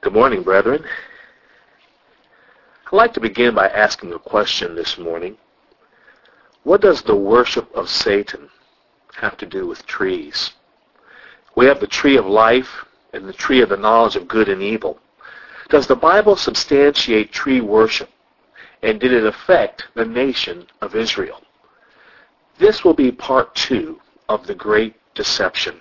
Good morning, brethren. I'd like to begin by asking a question this morning. What does the worship of Satan have to do with trees? We have the tree of life and the tree of the knowledge of good and evil. Does the Bible substantiate tree worship? And did it affect the nation of Israel? This will be part 2 of the Great Deception.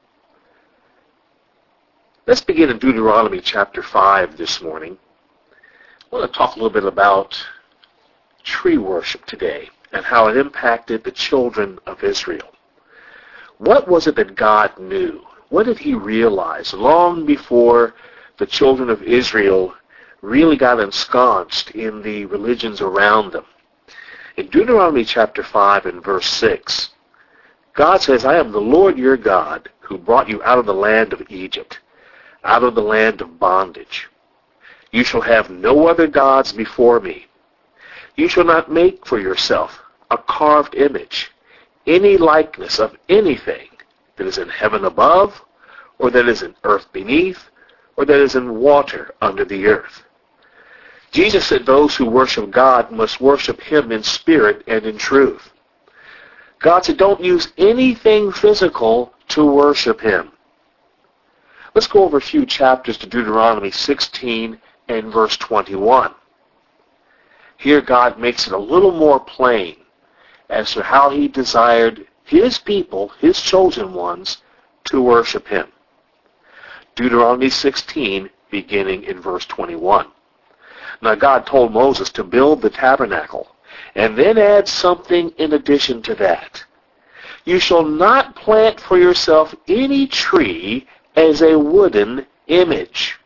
Let's begin in Deuteronomy chapter 5 this morning. I want to talk a little bit about tree worship today and how it impacted the children of Israel. What was it that God knew? What did he realize long before the children of Israel really got ensconced in the religions around them? In Deuteronomy chapter 5 and verse 6, God says, I am the Lord your God who brought you out of the land of Egypt, out of the land of bondage. You shall have no other gods before me. You shall not make for yourself a carved image, any likeness of anything that is in heaven above, or that is in earth beneath, or that is in water under the earth. Jesus said those who worship God must worship him in spirit and in truth. God said don't use anything physical to worship him. Let's go over a few chapters to Deuteronomy 16 and verse 21. Here God makes it a little more plain as to how he desired his people, his chosen ones, to worship him. Deuteronomy 16, beginning in verse 21. Now God told Moses to build the tabernacle, and then add something in addition to that. You shall not plant for yourself any tree as a wooden image.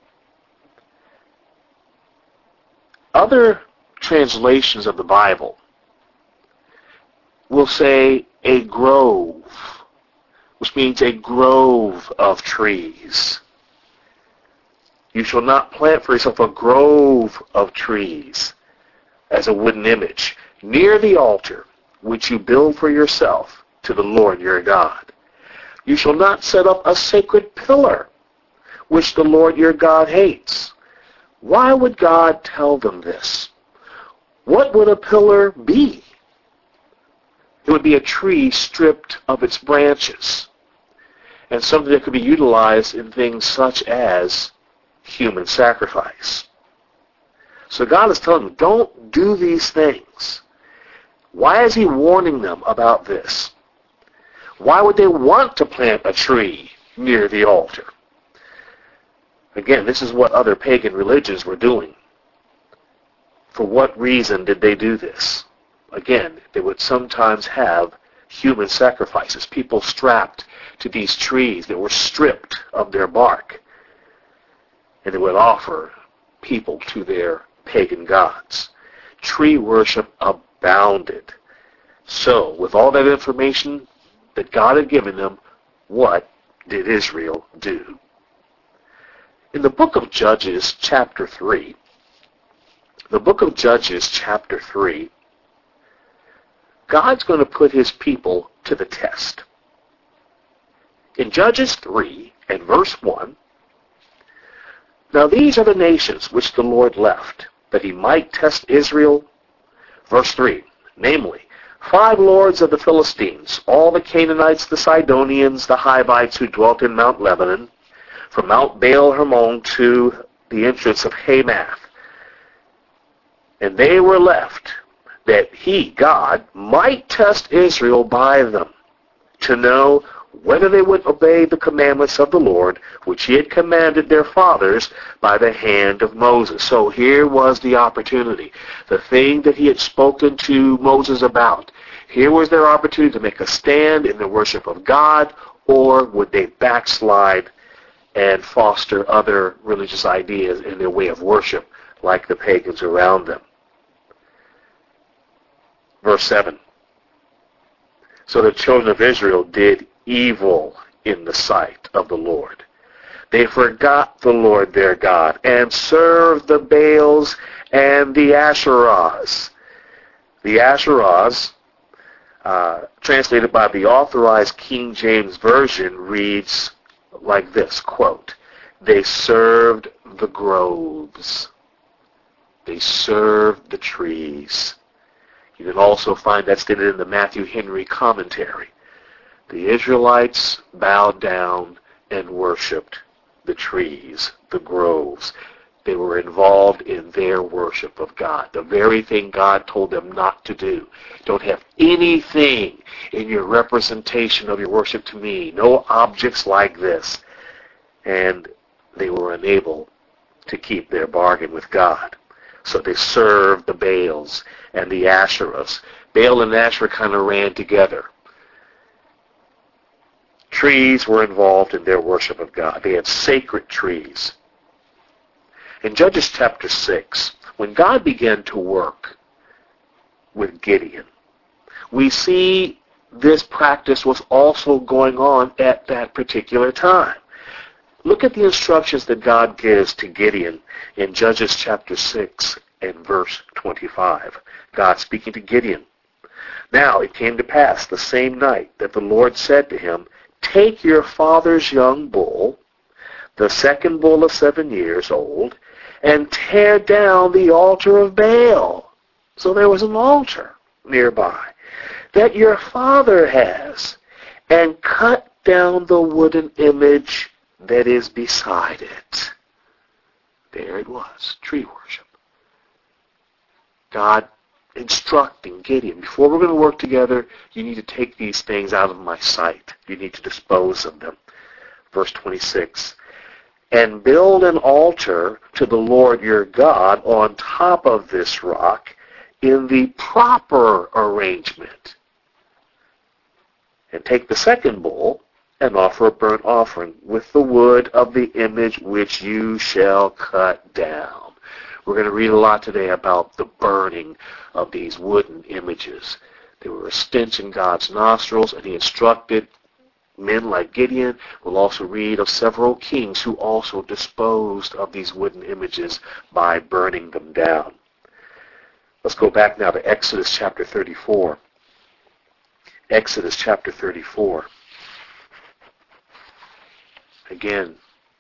Other translations of the Bible will say a grove, which means a grove of trees. You shall not plant for yourself a grove of trees as a wooden image near the altar which you build for yourself to the Lord your God. You shall not set up a sacred pillar which the Lord your God hates. Why would God tell them this? What would a pillar be? It would be a tree stripped of its branches, and something that could be utilized in things such as human sacrifice. So God is telling them, don't do these things. Why is he warning them about this? Why would they want to plant a tree near the altar? Again, this is what other pagan religions were doing. For what reason did they do this? Again, they would sometimes have human sacrifices, people strapped to these trees that were stripped of their bark, and they would offer people to their pagan gods. Tree worship abounded. So, with all that information that God had given them, what did Israel do? In the book of Judges, chapter 3, God's going to put his people to the test. In Judges 3 and verse 1, now these are the nations which the Lord left, that he might test Israel. Verse 3, namely, 5 lords of the Philistines, all the Canaanites, the Sidonians, the Hivites who dwelt in Mount Lebanon, from Mount Baal Hermon to the entrance of Hamath. And they were left, that he, God, might test Israel by them, to know whether they would obey the commandments of the Lord, which he had commanded their fathers by the hand of Moses. So here was the opportunity, the thing that he had spoken to Moses about. Here was their opportunity to make a stand in the worship of God, or would they backslide and foster other religious ideas in their way of worship, like the pagans around them. Verse 7. So the children of Israel did evil in the sight of the Lord. They forgot the Lord their God and served the Baals and the Asherahs. The Asherahs, translated by the Authorized King James Version, reads like this, quote, They served the groves. They served the trees. You can also find that stated in the Matthew Henry commentary. The Israelites bowed down and worshipped the trees, the groves. They were involved in their worship of God, the very thing God told them not to do. Don't have anything in your representation of your worship to me, no objects like this. And they were unable to keep their bargain with God. So they served the Baals and the Asherahs. Baal and Asherah kind of ran together. Trees were involved in their worship of God. They had sacred trees. In Judges chapter 6, when God began to work with Gideon, we see this practice was also going on at that particular time. Look at the instructions that God gives to Gideon in Judges chapter 6 and verse 25. God speaking to Gideon. Now it came to pass the same night that the Lord said to him, take your father's young bull, the second bull of 7 years old, and tear down the altar of Baal. So there was an altar nearby that your father has, and cut down the wooden image that is beside it. There it was, tree worship. God instructing Gideon, before we're going to work together, you need to take these things out of my sight. You need to dispose of them. Verse 26, and build an altar to the Lord your God on top of this rock in the proper arrangement. And take the second bull and offer a burnt offering with the wood of the image which you shall cut down. We're going to read a lot today about the burning of these wooden images. They were a stench in God's nostrils, and he instructed men like Gideon. We'll also read of several kings who also disposed of these wooden images by burning them down. Let's go back now to Exodus chapter 34. Exodus chapter 34. Again,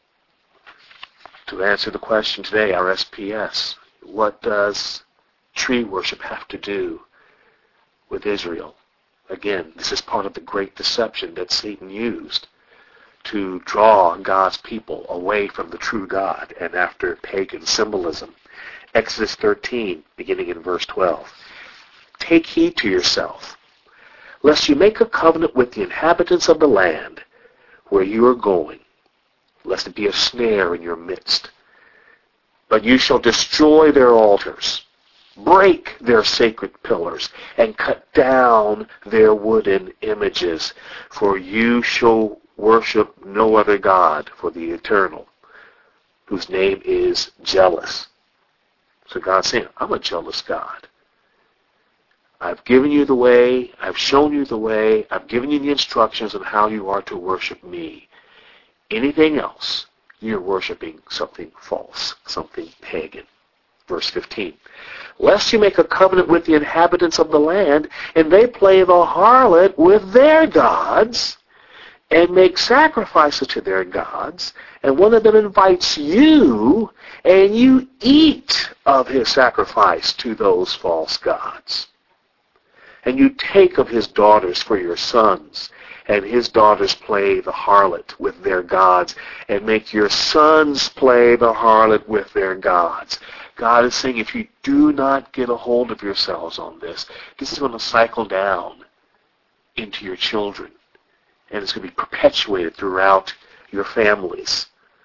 to answer the question today, our SPS, what does tree worship have to do with Israel? Again, this is part of the great deception that Satan used to draw God's people away from the true God and after pagan symbolism. Exodus 13, beginning in verse 12. Take heed to yourself, lest you make a covenant with the inhabitants of the land where you are going, lest it be a snare in your midst. But you shall destroy their altars, break their sacred pillars, and cut down their wooden images. For you shall worship no other God for the eternal, whose name is jealous. So God's saying, I'm a jealous God. I've given you the way, I've shown you the way, I've given you the instructions on how you are to worship me. Anything else, you're worshiping something false, something pagan. Verse 15. Lest you make a covenant with the inhabitants of the land, and they play the harlot with their gods, and make sacrifices to their gods, and one of them invites you, and you eat of his sacrifice to those false gods. And you take of his daughters for your sons, and his daughters play the harlot with their gods, and make your sons play the harlot with their gods. God is saying, if you do not get a hold of yourselves on this, this is going to cycle down into your children, and it's going to be perpetuated throughout your families.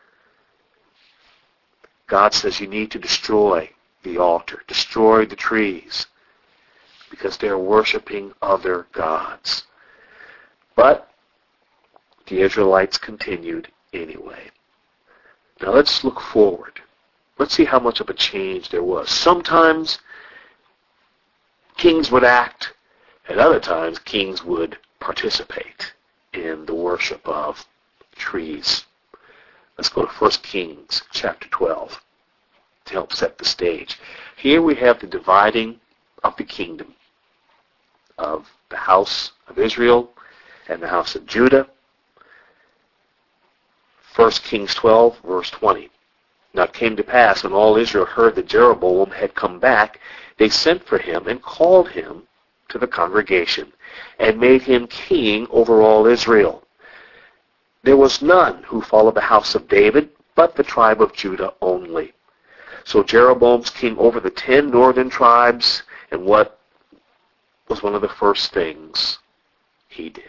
God says you need to destroy the altar, destroy the trees, because they're worshiping other gods. But the Israelites continued anyway. Now let's look forward. Let's see how much of a change there was. Sometimes kings would act, and other times kings would participate in the worship of trees. Let's go to 1 Kings chapter 12 to help set the stage. Here we have the dividing of the kingdom of the house of Israel and the house of Judah. 1 Kings 12, verse 20. Now it came to pass, when all Israel heard that Jeroboam had come back, they sent for him and called him to the congregation and made him king over all Israel. There was none who followed the house of David, but the tribe of Judah only. So Jeroboam's king over the 10 northern tribes, and what was one of the first things he did?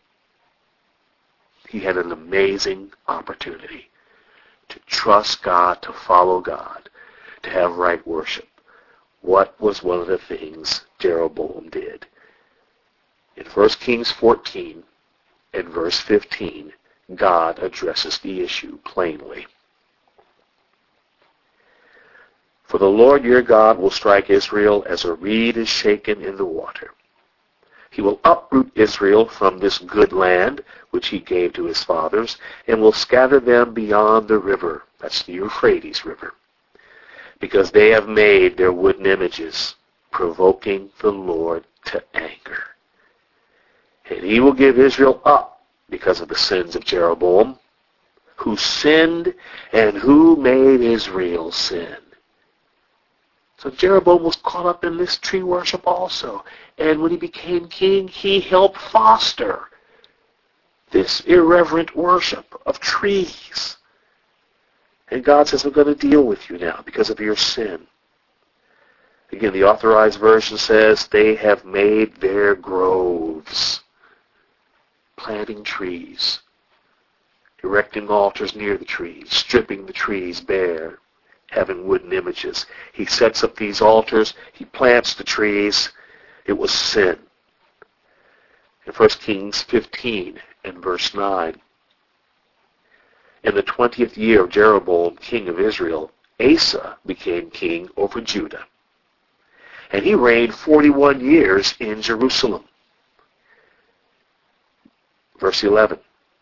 He had an amazing opportunity to trust God, to follow God, to have right worship. What was one of the things Jeroboam did? In 1 Kings 14 and verse 15, God addresses the issue plainly. For the Lord your God will strike Israel as a reed is shaken in the water. He will uproot Israel from this good land which he gave to his fathers, and will scatter them beyond the river, that's the Euphrates River, because they have made their wooden images, provoking the Lord to anger. And he will give Israel up because of the sins of Jeroboam, who sinned and who made Israel sin. So Jeroboam was caught up in this tree worship also. And when he became king, he helped foster this irreverent worship of trees. And God says, I'm going to deal with you now because of your sin. Again, the Authorized Version says, they have made their groves, planting trees, erecting altars near the trees, stripping the trees bare, having wooden images. He sets up these altars. He plants the trees. It was sin. In 1 Kings 15 and verse 9, in the 20th year of Jeroboam, king of Israel, Asa became king over Judah. And he reigned 41 years in Jerusalem. Verse 11.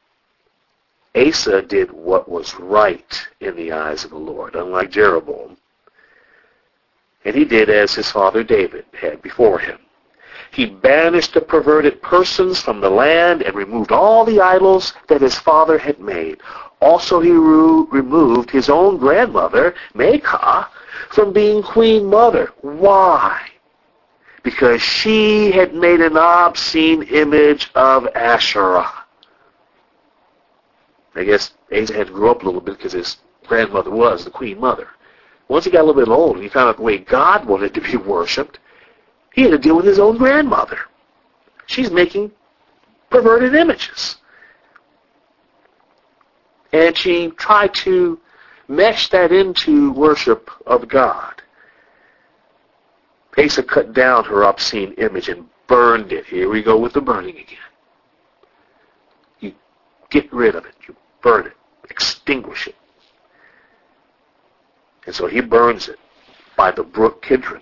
Asa did what was right in the eyes of the Lord, unlike Jeroboam. And he did as his father David had before him. He banished the perverted persons from the land and removed all the idols that his father had made. Also he removed his own grandmother, Maacah, from being queen mother. Why? Because she had made an obscene image of Asherah. I guess Asa had to grow up a little bit because his grandmother was the queen mother. Once he got a little bit older, he found out the way God wanted to be worshipped. He had to deal with his own grandmother. She's making perverted images. And she tried to mesh that into worship of God. Asa cut down her obscene image and burned it. Here we go with the burning again. You get rid of it. You burn it. Extinguish it. And so he burns it by the brook Kidron.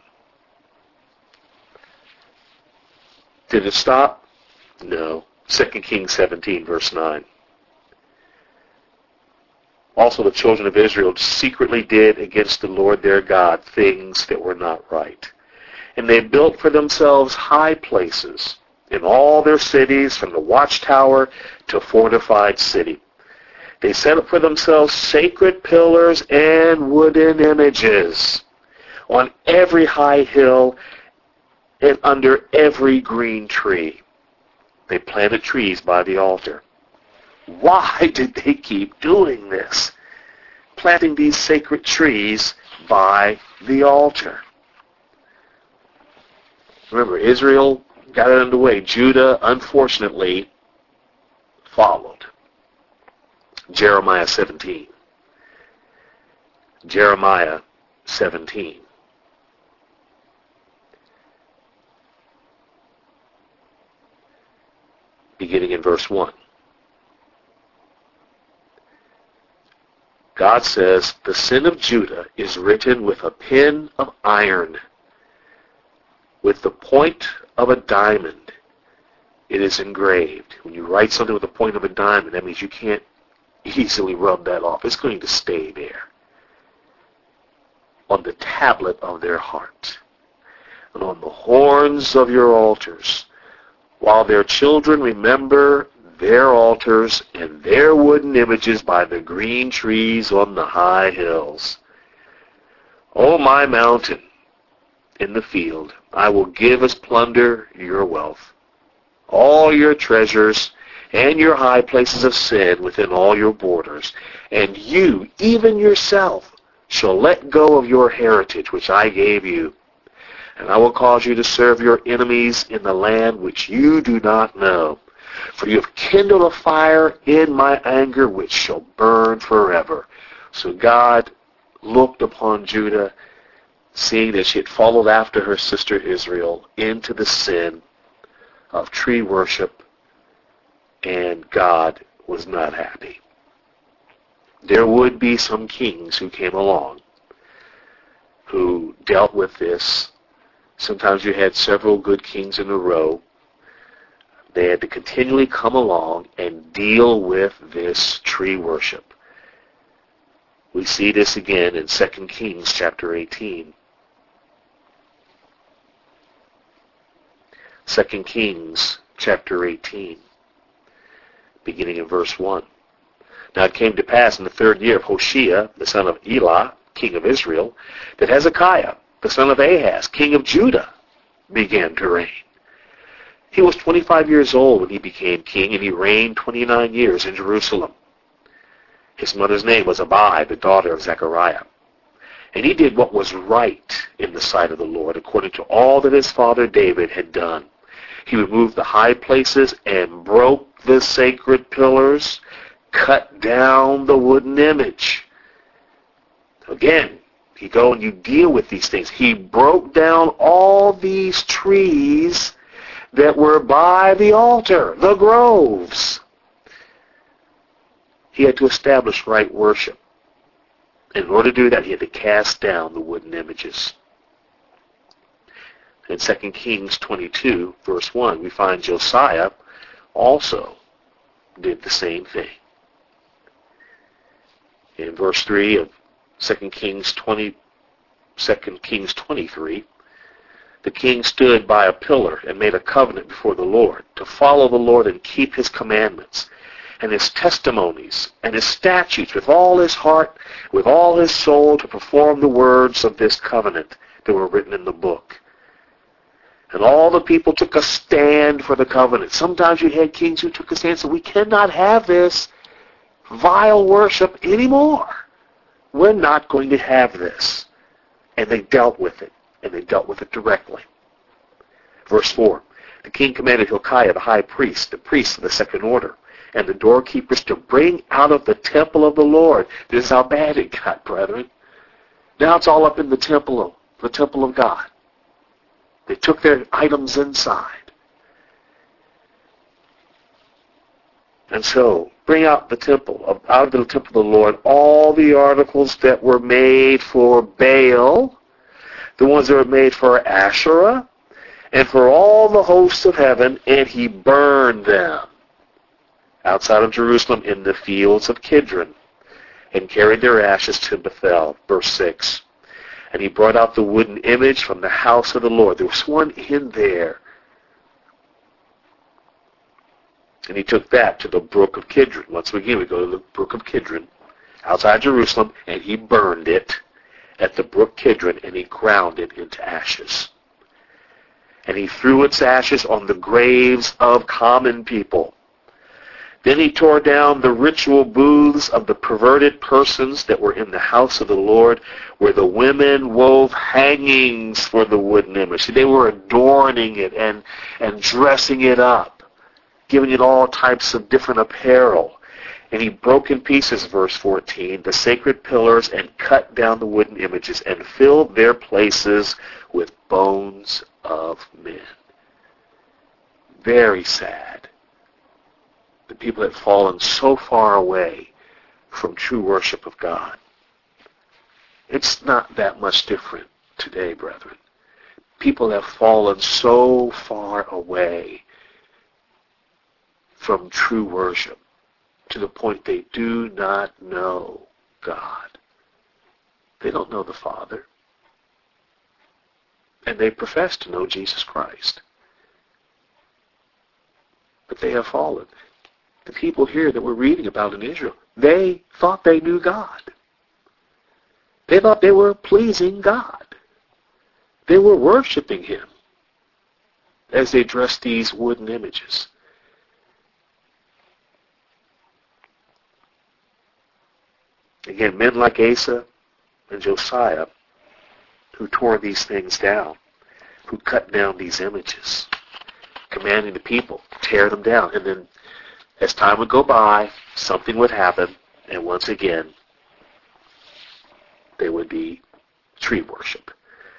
Did it stop? No. 2 Kings 17, verse 9. Also the children of Israel secretly did against the Lord their God things that were not right. And they built for themselves high places in all their cities, from the watchtower to fortified city. They set up for themselves sacred pillars and wooden images on every high hill and under every green tree. They planted trees by the altar. Why did they keep doing this? Planting these sacred trees by the altar. Remember, Israel got it underway. Judah, unfortunately, followed. Jeremiah 17. Jeremiah 17. Beginning in verse 1. God says, the sin of Judah is written with a pen of iron, with the point of a diamond. It is engraved. When you write something with the point of a diamond, that means you can't easily rub that off. It's going to stay there on the tablet of their heart and on the horns of your altars. While their children remember their altars and their wooden images by the green trees on the high hills. O my mountain in the field, I will give as plunder your wealth, all your treasures, and your high places of sin within all your borders. And you, even yourself, shall let go of your heritage which I gave you. And I will cause you to serve your enemies in the land which you do not know. For you have kindled a fire in my anger which shall burn forever. So God looked upon Judah, seeing that she had followed after her sister Israel into the sin of tree worship, and God was not happy. There would be some kings who came along who dealt with this. Sometimes you had several good kings in a row. They had to continually come along and deal with this tree worship. We see this again in 2 Kings chapter 18. 2 Kings chapter 18, beginning in verse 1. Now it came to pass in the 3rd year of Hoshea, the son of Elah, king of Israel, that Hezekiah, the son of Ahaz, king of Judah, began to reign. He was 25 years old when he became king, and he reigned 29 years in Jerusalem. His mother's name was Abi, the daughter of Zechariah. And he did what was right in the sight of the Lord, according to all that his father David had done. He removed the high places and broke the sacred pillars, cut down the wooden image. Again, you go and you deal with these things. He broke down all these trees that were by the altar, the groves. He had to establish right worship. In order to do that, he had to cast down the wooden images. In 2 Kings 22, verse 1, we find Josiah also did the same thing. In verse 3 of 2 Kings 23, the king stood by a pillar and made a covenant before the Lord to follow the Lord and keep his commandments and his testimonies and his statutes with all his heart, with all his soul, to perform the words of this covenant that were written in the book. And all the people took a stand for the covenant. Sometimes you had kings who took a stand and said, we cannot have this vile worship anymore. We're not going to have this. And they dealt with it. And they dealt with it directly. Verse 4. The king commanded Hilkiah, the high priest, the priests of the second order, and the doorkeepers to bring out of the temple of the Lord. This is how bad it got, brethren. Now it's all up in the temple of God. They took their items inside. And so, bring out the temple, out of the temple of the Lord, all the articles that were made for Baal, the ones that were made for Asherah, and for all the hosts of heaven, and he burned them outside of Jerusalem in the fields of Kidron, and carried their ashes to Bethel. Verse 6. And he brought out the wooden image from the house of the Lord. There was one in there. And he took that to the brook of Kidron. Once again, we go to the brook of Kidron, outside Jerusalem, and he burned it at the brook Kidron, and he ground it into ashes. And he threw its ashes on the graves of common people. Then he tore down the ritual booths of the perverted persons that were in the house of the Lord, where the women wove hangings for the wooden image. They were adorning it and dressing it up, giving it all types of different apparel. And he broke in pieces, verse 14, the sacred pillars and cut down the wooden images and filled their places with bones of men. Very sad. The people had fallen so far away from true worship of God. It's not that much different today, brethren. People have fallen so far away from true worship to the point they do not know God. They don't know the Father. And they profess to know Jesus Christ. But they have fallen. the people here that we're reading about in Israel, they thought they knew God. They thought they were pleasing God. They were worshiping Him as they dressed these wooden images. Again, men like Asa and Josiah, who tore these things down, who cut down these images, commanding the people to tear them down. And then as time would go by, something would happen, and once again, there would be tree worship.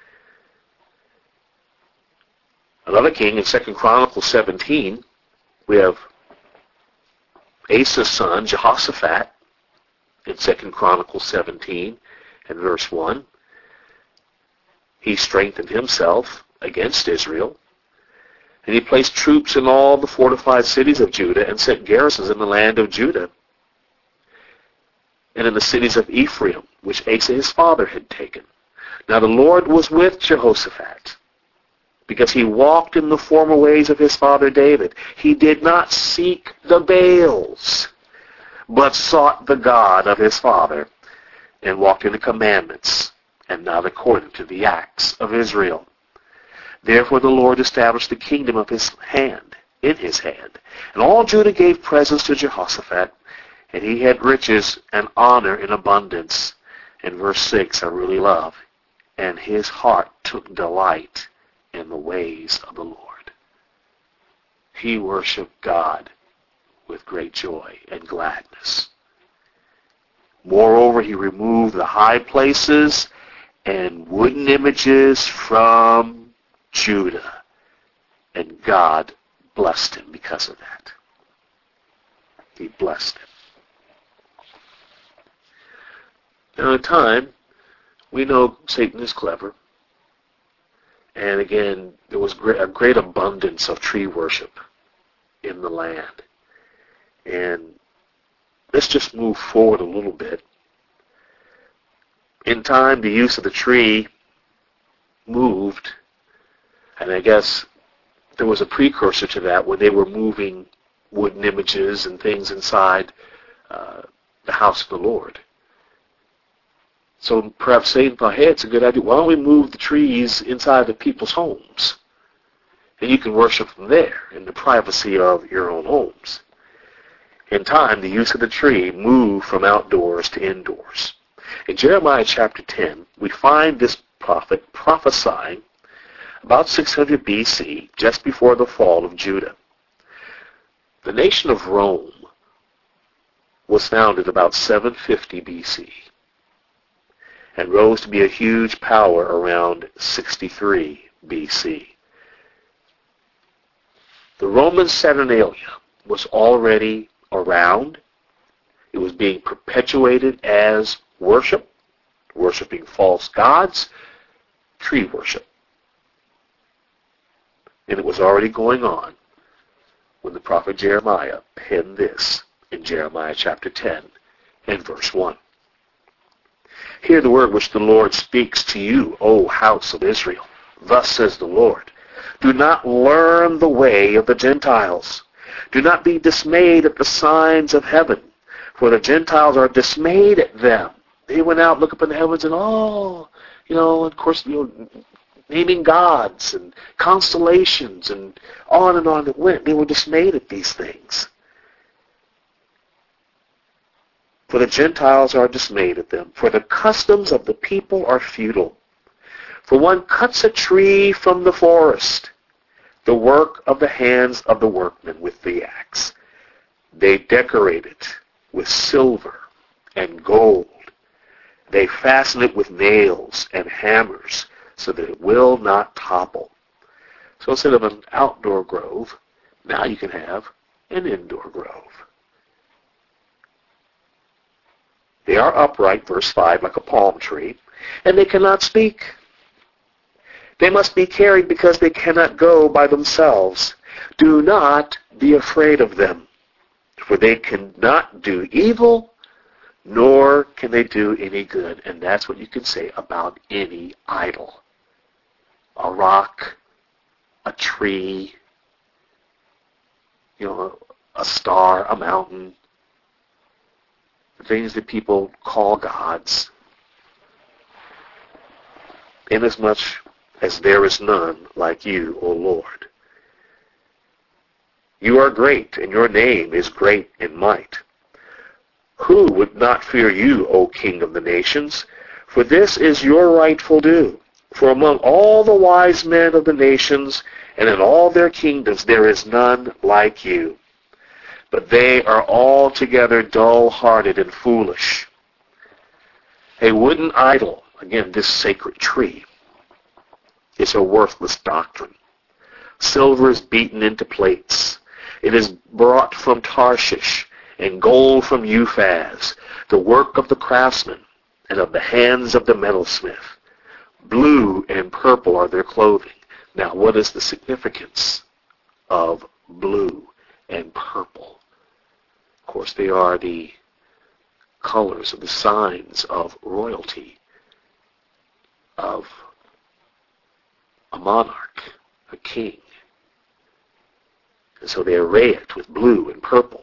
Another king in 2 Chronicles 17, we have Asa's son, Jehoshaphat, in 2 Chronicles 17 and verse 1. He strengthened himself against Israel, and he placed troops in all the fortified cities of Judah and set garrisons in the land of Judah and in the cities of Ephraim, which Asa his father had taken. Now the Lord was with Jehoshaphat, because he walked in the former ways of his father David. He did not seek the Baals, but sought the God of his father, and walked in the commandments, and not according to the acts of Israel. Therefore the Lord established the kingdom of his hand, in his hand. And all Judah gave presents to Jehoshaphat, and he had riches and honor in abundance. And verse 6 I really love. And his heart took delight in the ways of the Lord. He worshiped God with great joy and gladness. Moreover, he removed the high places and wooden images from Judah, and God blessed him because of that. He blessed him. Now, in time, we know Satan is clever, and again, there was a great abundance of tree worship in the land. And let's just move forward a little bit. In time, the use of the tree moved, and I guess there was a precursor to that when they were moving wooden images and things inside the house of the Lord. So perhaps Satan thought, hey, it's a good idea. Why don't we move the trees inside the people's homes? And you can worship them there in the privacy of your own homes. In time, the use of the tree moved from outdoors to indoors. In Jeremiah chapter 10, we find this prophet prophesying about 600 BC, just before the fall of Judah. The nation of Rome was founded about 750 BC and rose to be a huge power around 63 BC. The Roman Saturnalia was already around. It was being perpetuated as worship, worshiping false gods, tree worship. And it was already going on when the prophet Jeremiah penned this in Jeremiah chapter 10 and verse 1. Hear the word which the Lord speaks to you, O house of Israel. Thus says the Lord, do not learn the way of the Gentiles. Do not be dismayed at the signs of heaven, for the Gentiles are dismayed at them. They went out, look up in the heavens, and of course, naming gods and constellations and on it went. They were dismayed at these things. For the Gentiles are dismayed at them, for the customs of the people are futile. For one cuts a tree from the forest, the work of the hands of the workmen with the axe. They decorate it with silver and gold. They fasten it with nails and hammers so that it will not topple. So instead of an outdoor grove, now you can have an indoor grove. They are upright, verse 5, like a palm tree, and they cannot speak. They must be carried because they cannot go by themselves. Do not be afraid of them, for they cannot do evil, nor can they do any good. And that's what you can say about any idol. A rock, a tree, a a star, a mountain, the things that people call gods, inasmuch as there is none like you, O Lord. You are great, and your name is great in might. Who would not fear you, O King of the nations? For this is your rightful due. For among all the wise men of the nations, and in all their kingdoms, there is none like you. But they are altogether dull-hearted and foolish. A wooden idol, again, this sacred tree, is a worthless doctrine. Silver is beaten into plates. It is brought from Tarshish, and gold from Uphaz, the work of the craftsman, and of the hands of the metalsmith. Blue and purple are their clothing. Now, what is the significance of blue and purple? Of course, they are the colors of the signs of royalty, of a monarch, a king. And so they array it with blue and purple.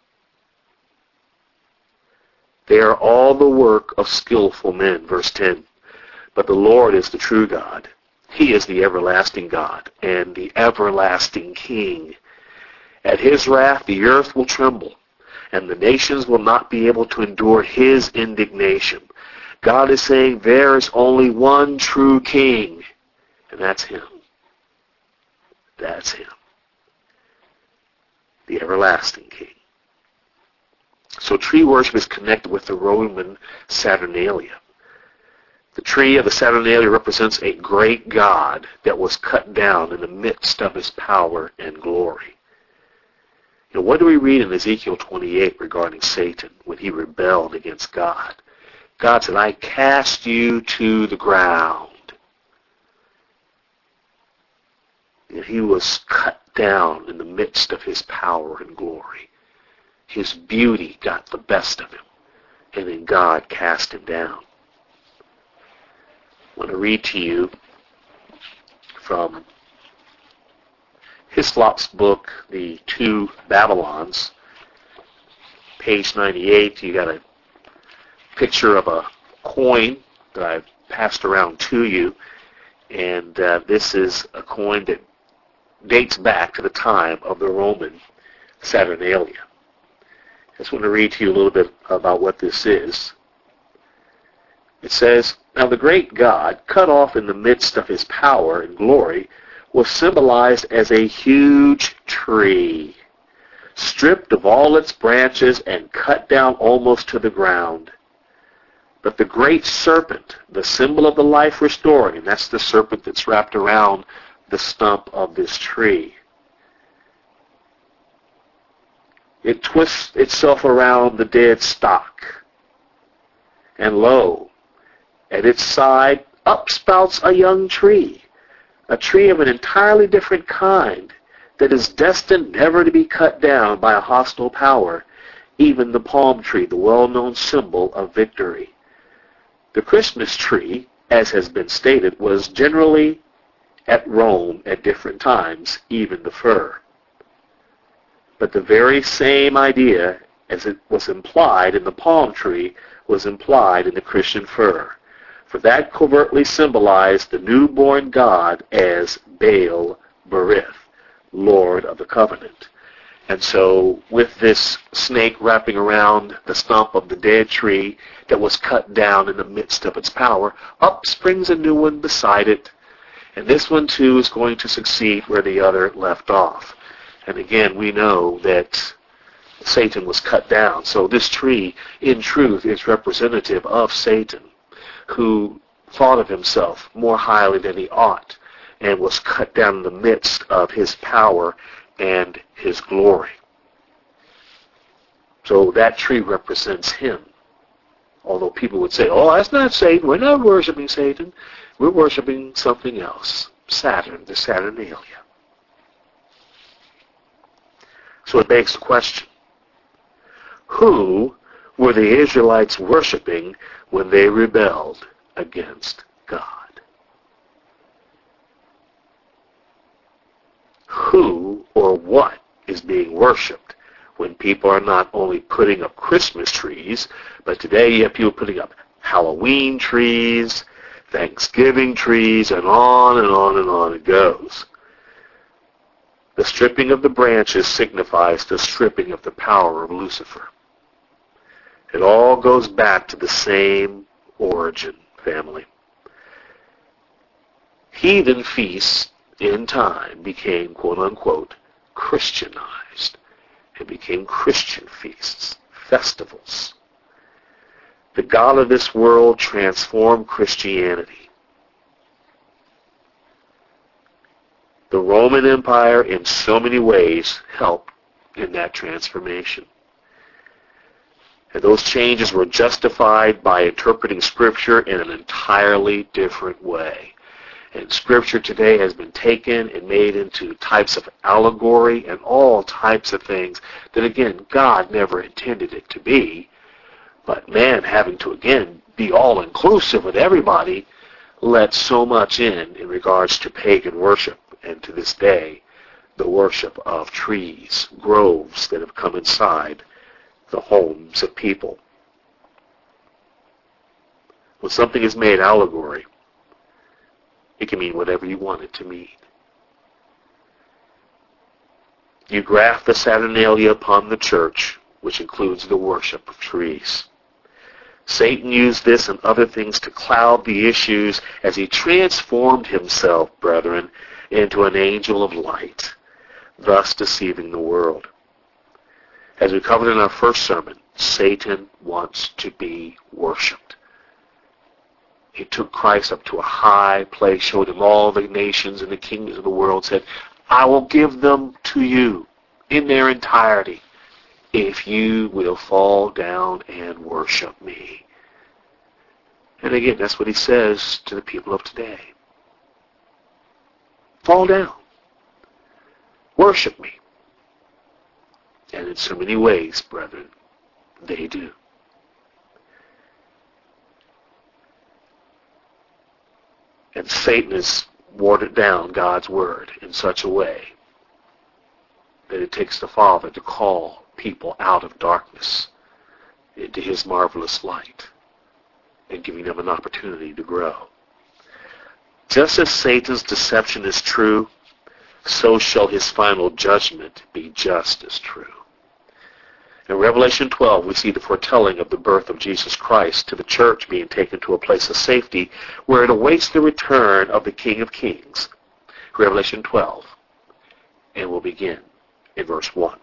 They are all the work of skillful men, verse 10. But the Lord is the true God. He is the everlasting God and the everlasting King. At his wrath the earth will tremble, and the nations will not be able to endure his indignation. God is saying there is only one true King, and that's him. That's him. The everlasting King. So tree worship is connected with the Roman Saturnalia. The tree of the Saturnalia represents a great God that was cut down in the midst of his power and glory. You know, what do we read in Ezekiel 28 regarding Satan when he rebelled against God? God said, I cast you to the ground. And he was cut down in the midst of his power and glory. His beauty got the best of him, and then God cast him down. I want to read to you from Hislop's book, The Two Babylons, page 98. You got a picture of a coin that I've passed around to you, and this is a coin that dates back to the time of the Roman Saturnalia. I just want to read to you a little bit about what this is. It says, Now the great God, cut off in the midst of his power and glory, was symbolized as a huge tree, stripped of all its branches and cut down almost to the ground. But the great serpent, the symbol of the life restoring, and that's the serpent that's wrapped around the stump of this tree, it twists itself around the dead stock, and lo, at its side up spouts a young tree, a tree of an entirely different kind that is destined never to be cut down by a hostile power, even the palm tree, the well-known symbol of victory. The Christmas tree, as has been stated, was generally at Rome at different times, even the fir. But the very same idea as it was implied in the palm tree was implied in the Christian fir, for that covertly symbolized the newborn God as Baal Berith, Lord of the Covenant. And so with this snake wrapping around the stump of the dead tree that was cut down in the midst of its power, up springs a new one beside it. And this one too is going to succeed where the other left off. And again, we know that Satan was cut down. So this tree, in truth, is representative of Satan, who thought of himself more highly than he ought and was cut down in the midst of his power and his glory. So that tree represents him. Although people would say, oh, that's not Satan. We're not worshiping Satan. We're worshiping something else. Saturn, the Saturnalia. So it begs the question, who were the Israelites worshiping when they rebelled against God? Who or what is being worshipped when people are not only putting up Christmas trees, but today you have people putting up Halloween trees, Thanksgiving trees, and on and on and on it goes. The stripping of the branches signifies the stripping of the power of Lucifer. It all goes back to the same origin, family. Heathen feasts in time became, quote unquote, Christianized. It became Christian feasts, festivals. The God of this world transformed Christianity. The Roman Empire, in so many ways, helped in that transformation. And those changes were justified by interpreting Scripture in an entirely different way. And Scripture today has been taken and made into types of allegory and all types of things that, again, God never intended it to be. But man, having to, again, be all-inclusive with everybody, let so much in regards to pagan worship. And to this day, the worship of trees, groves that have come inside the homes of people. When something is made allegory, it can mean whatever you want it to mean. You graft the Saturnalia upon the church, which includes the worship of trees. Satan used this and other things to cloud the issues as he transformed himself, brethren, into an angel of light, thus deceiving the world. As we covered in our first sermon, Satan wants to be worshipped. He took Christ up to a high place, showed him all the nations and the kingdoms of the world, said, I will give them to you in their entirety if you will fall down and worship me. And again, that's what he says to the people of today. Fall down. Worship me. And in so many ways, brethren, they do. And Satan has watered down God's word in such a way that it takes the Father to call people out of darkness into his marvelous light and giving them an opportunity to grow. Just as Satan's deception is true, so shall his final judgment be just as true. In Revelation 12, we see the foretelling of the birth of Jesus Christ to the church being taken to a place of safety where it awaits the return of the King of Kings. Revelation 12, and we'll begin in verse 1.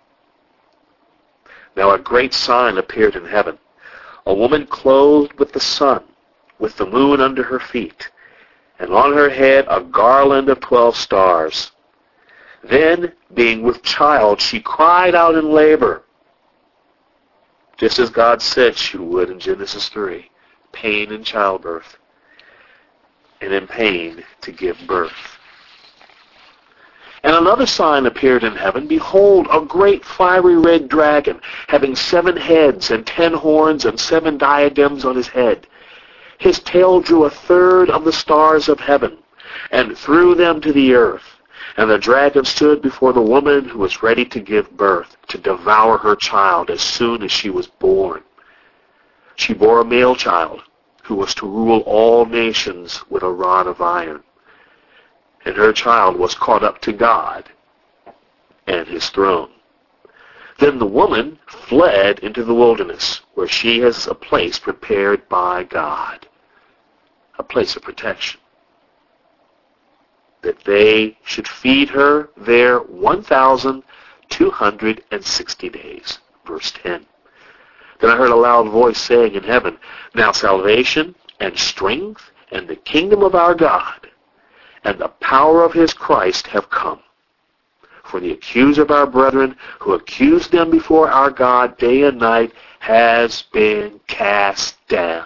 Now a great sign appeared in heaven, a woman clothed with the sun, with the moon under her feet, and on her head a garland of 12 stars. Then, being with child, she cried out in labor, just as God said she would in Genesis 3, pain in childbirth, and in pain to give birth. And another sign appeared in heaven. Behold, a great fiery red dragon, having 7 heads and 10 horns and 7 diadems on his head. His tail drew a third of the stars of heaven, and threw them to the earth. And the dragon stood before the woman who was ready to give birth, to devour her child as soon as she was born. She bore a male child, who was to rule all nations with a rod of iron. And her child was caught up to God and his throne. Then the woman fled into the wilderness, where she has a place prepared by God, a place of protection, that they should feed her there 1,260 days. Verse 10. Then I heard a loud voice saying in heaven, Now salvation and strength and the kingdom of our God and the power of his Christ have come. For the accuser of our brethren, who accused them before our God day and night, has been cast down.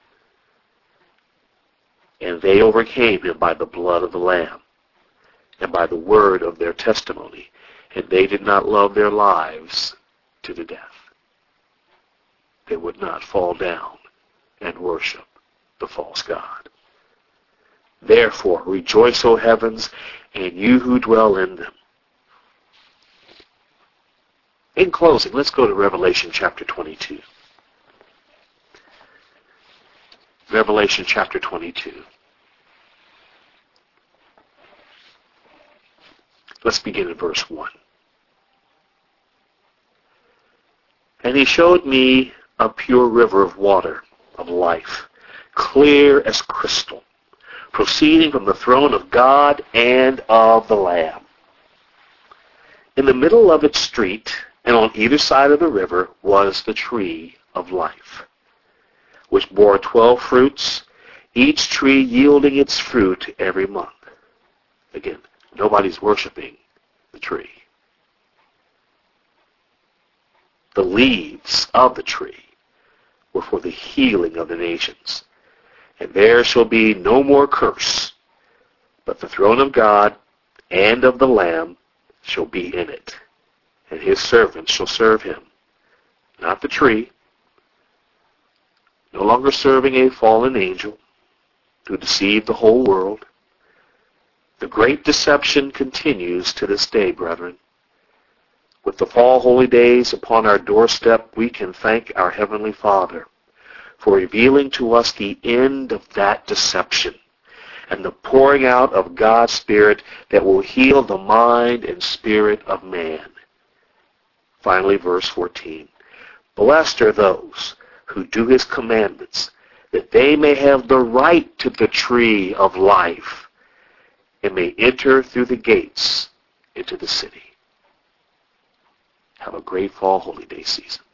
And they overcame him by the blood of the Lamb and by the word of their testimony, and they did not love their lives to the death. They would not fall down and worship the false god. Therefore rejoice, O heavens, and you who dwell in them. In closing, let's go to Revelation chapter 22. Revelation chapter 22. Let's begin at verse 1. And he showed me a pure river of water of life, clear as crystal, proceeding from the throne of God and of the Lamb. In the middle of its street, and on either side of the river, was the tree of life, which bore 12 fruits, each tree yielding its fruit every month. Again, nobody's worshiping the tree. The leaves of the tree were for the healing of the nations. And there shall be no more curse, but the throne of God and of the Lamb shall be in it, and his servants shall serve him. Not the tree, no longer serving a fallen angel to deceive the whole world. The great deception continues to this day, brethren. With the fall holy days upon our doorstep, we can thank our Heavenly Father for revealing to us the end of that deception and the pouring out of God's Spirit that will heal the mind and spirit of man. Finally, verse 14. Blessed are those who do his commandments, that they may have the right to the tree of life and may enter through the gates into the city. Have a great fall holy day season.